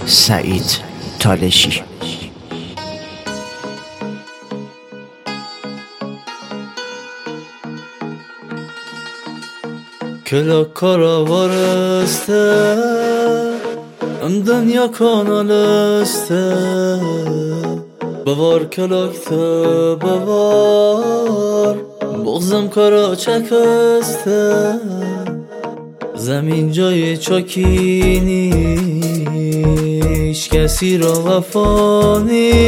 سعید تالشی. Kölök kara var üstte, dünya kanal üstte. Bavar kölökte bavar, boğzum kara çek üstte. زمین جای چاکی نیش، کسی را وفا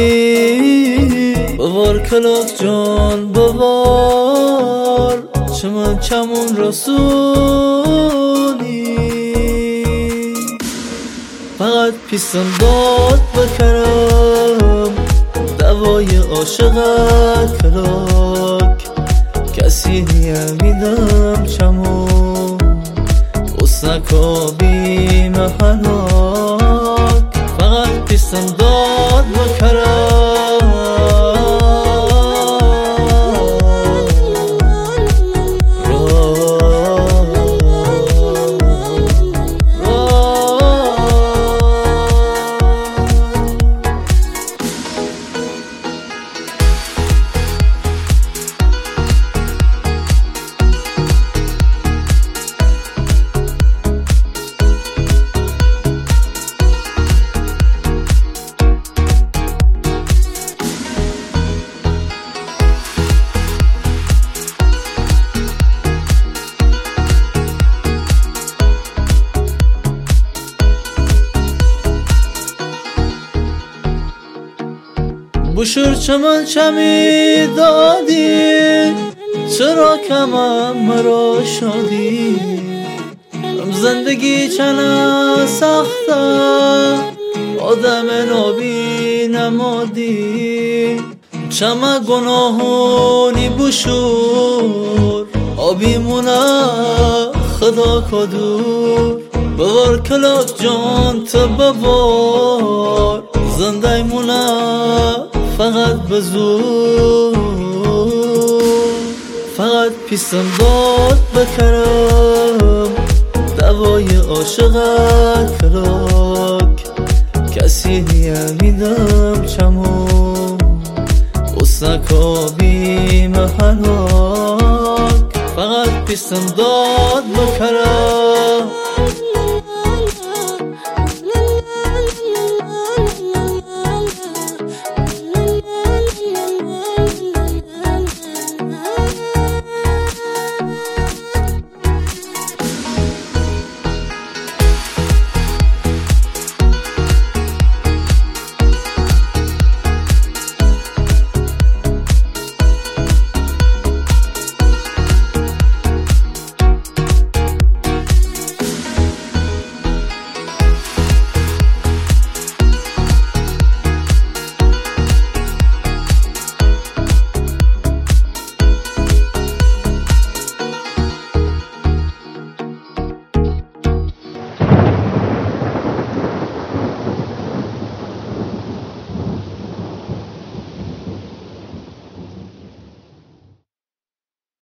نیست. ببار کلاک جان ببار، چمن چمون رسونی. فقط پیستم داد بکرم دوای عاشقت کلاک. کسی نیمیدم چمون سکا بیم هلاک. فقط پیستم داد بکرم بشور چمن چمی دادی، چرا کمم مرا شادی. زندگی چنه سخته، آدم نابی نمادی. چمه گناهونی بشور، آبی مونه خدا کدور. ببار کلاک جان تو ببار، زنده مونه فقط بزور. فقط پیستم داد بکرم دوای عاشقت کلاک. کسی نیمیدم چمون سکا بیم هلاک. فقط پیستم داد بکرم